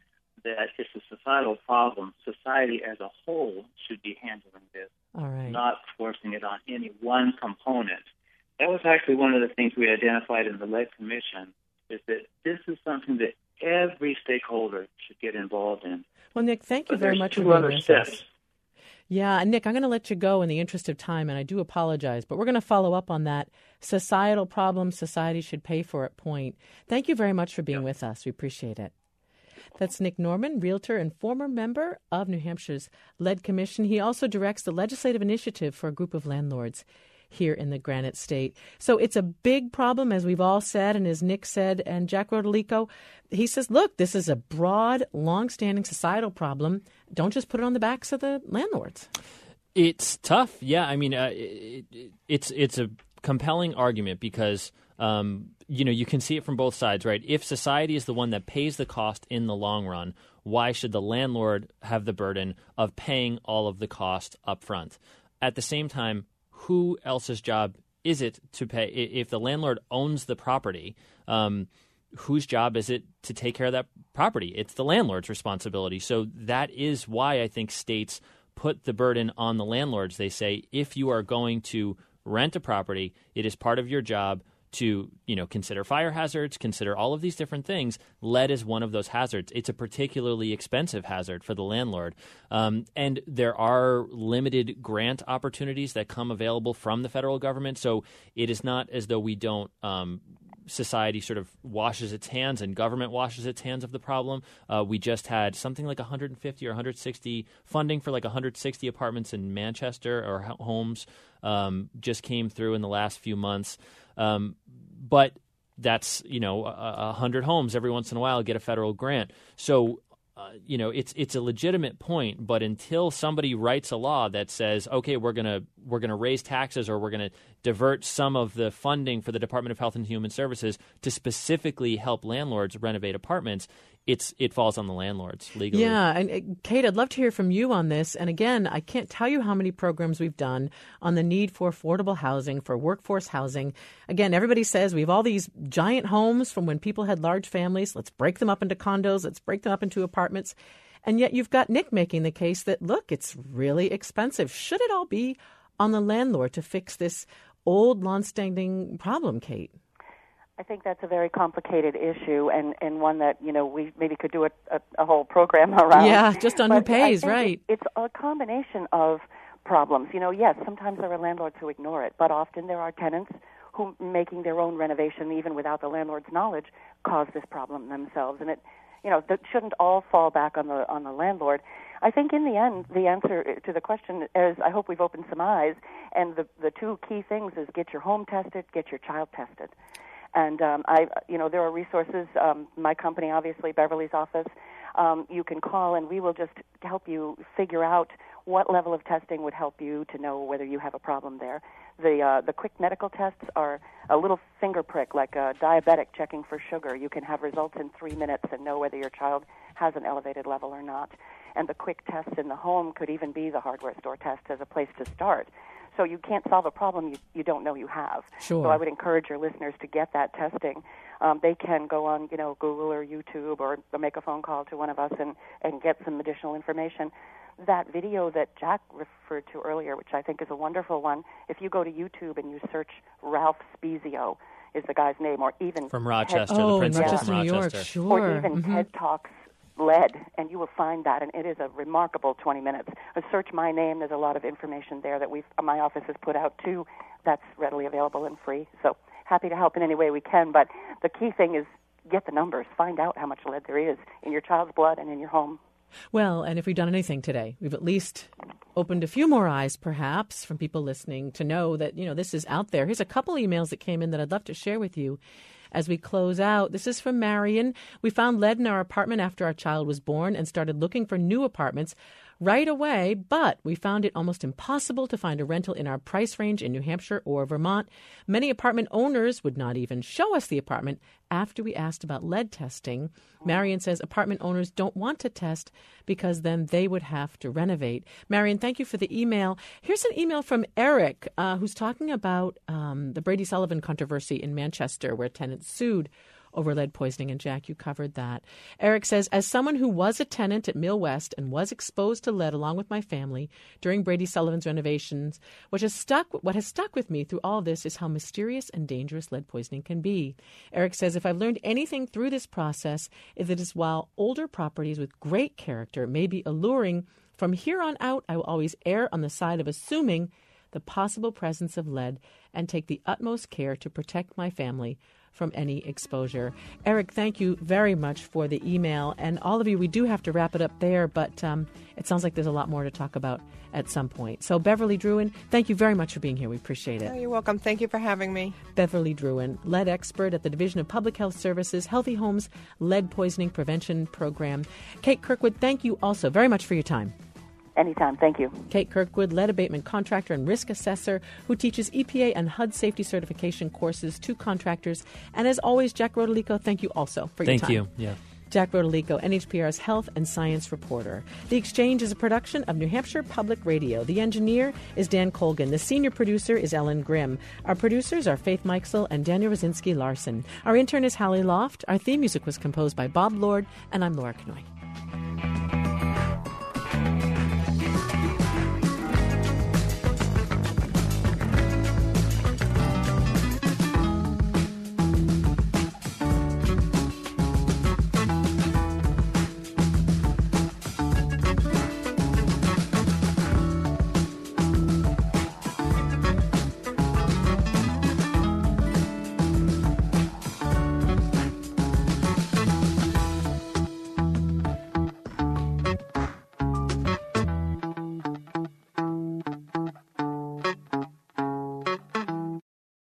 that it's a societal problem. Society as a whole should be handling this, All right. not forcing it on any one component. That was actually one of the things we identified in the Lead Commission, is that this is something that every stakeholder should get involved in. Well, Nick, thank you but very there's much for two being other with steps. us. Yeah, and Nick, I'm going to let you go in the interest of time, and I do apologize, but we're going to follow up on that societal problem, society should pay for it point. Thank you very much for being Yep. with us. We appreciate it. That's Nick Norman, realtor and former member of New Hampshire's Lead Commission. He also directs the legislative initiative for a group of landlords here in the Granite State. So it's a big problem, as we've all said, and as Nick said, and Jack Rodolico, he says, look, this is a broad, long-standing societal problem. Don't just put it on the backs of the landlords. It's tough. Yeah, I mean, uh, it, it, it's it's a compelling argument because, um, you know, you can see it from both sides, right? If society is the one that pays the cost in the long run, why should the landlord have the burden of paying all of the cost up front? At the same time, who else's job is it to pay? If the landlord owns the property, um, whose job is it to take care of that property? It's the landlord's responsibility. So that is why I think states put the burden on the landlords. They say, if you are going to rent a property, it is part of your job to, you know, consider fire hazards, consider all of these different things. Lead is one of those hazards. It's a particularly expensive hazard for the landlord. Um, and there are limited grant opportunities that come available from the federal government. So it is not as though we don't um, society sort of washes its hands and government washes its hands of the problem. Uh, we just had something like one hundred fifty or one hundred sixty funding for like one hundred sixty apartments in Manchester or homes um, just came through in the last few months. Um, but that's, you know, a, a hundred homes every once in a while get a federal grant. So, uh, you know, it's it's a legitimate point. But until somebody writes a law that says, OK, we're going to we're going to raise taxes or we're going to divert some of the funding for the Department of Health and Human Services to specifically help landlords renovate apartments, it's it falls on the landlords legally. Yeah, and uh, Kate, I'd love to hear from you on this. And again, I can't tell you how many programs we've done on the need for affordable housing, for workforce housing. Again, everybody says we have all these giant homes from when people had large families. Let's break them up into condos. Let's break them up into apartments. And yet you've got Nick making the case that, look, it's really expensive. Should it all be on the landlord to fix this old, long-standing problem, Kate? I think that's a very complicated issue, and, and one that, you know, we maybe could do a, a, a whole program around. Yeah, just on but who pays, I think right. It, it's a combination of problems. You know, yes, sometimes there are landlords who ignore it, but often there are tenants who, making their own renovation, even without the landlord's knowledge, cause this problem themselves. And it, you know, that shouldn't all fall back on the on the landlord. I think in the end, the answer to the question is, I hope we've opened some eyes, and the the two key things is get your home tested, get your child tested. And um, I, you know, there are resources. Um, my company, obviously, Beverly's office. Um, you can call, and we will just help you figure out what level of testing would help you to know whether you have a problem there. The uh, the quick medical tests are a little finger prick, like a diabetic checking for sugar. You can have results in three minutes and know whether your child has an elevated level or not. And the quick tests in the home could even be the hardware store test as a place to start. So you can't solve a problem you, you don't know you have. Sure. So I would encourage your listeners to get that testing. Um, they can go on, you know, Google or YouTube or make a phone call to one of us and, and get some additional information. That video that Jack referred to earlier, which I think is a wonderful one, if you go to YouTube and you search Ralph Spezio is the guy's name, or even From Rochester, TED, oh, the principal Rochester, from New York, Rochester. sure. or even Mm-hmm. TED Talks Lead, and you will find that, and it is a remarkable twenty minutes. Uh, search my name. There's a lot of information there that we've my office has put out too. That's readily available and free. So happy to help in any way we can. But the key thing is get the numbers. Find out how much lead there is in your child's blood and in your home. Well, and if we've done anything today, we've at least opened a few more eyes, perhaps, from people listening to know that, you know, this is out there. Here's a couple emails that came in that I'd love to share with you as we close out. This is from Marion. We found lead in our apartment after our child was born and started looking for new apartments. right away, but we found it almost impossible to find a rental in our price range in New Hampshire or Vermont. Many apartment owners would not even show us the apartment after we asked about lead testing. Marion says apartment owners don't want to test because then they would have to renovate. Marion, thank you for the email. Here's an email from Eric, uh, who's talking about um, the Brady Sullivan controversy in Manchester, where tenants sued over lead poisoning, and Jack, you covered that. Eric says, as someone who was a tenant at Mill West and was exposed to lead along with my family during Brady Sullivan's renovations, what has stuck what has stuck with me through all this is how mysterious and dangerous lead poisoning can be. Eric says, if I've learned anything through this process, it is while older properties with great character may be alluring, from here on out, I will always err on the side of assuming the possible presence of lead and take the utmost care to protect my family from any exposure. Eric, thank you very much for the email. And all of you, we do have to wrap it up there, but um, it sounds like there's a lot more to talk about at some point. So Beverly Druin, thank you very much for being here. We appreciate it. Oh, you're welcome. Thank you for having me. Beverly Druin, lead expert at the Division of Public Health Services, Healthy Homes Lead Poisoning Prevention Program. Kate Kirkwood, thank you also very much for your time. Anytime. Thank you. Kate Kirkwood, lead abatement contractor and risk assessor who teaches E P A and H U D safety certification courses to contractors. And as always, Jack Rodolico, thank you also for your thank time. Thank you. Yeah. Jack Rodolico, N H P R's health and science reporter. The Exchange is a production of New Hampshire Public Radio. The engineer is Dan Colgan. The senior producer is Ellen Grimm. Our producers are Faith Meixel and Daniel Rosinski Larson. Our intern is Hallie Loft. Our theme music was composed by Bob Lord, and I'm Laura Knoy.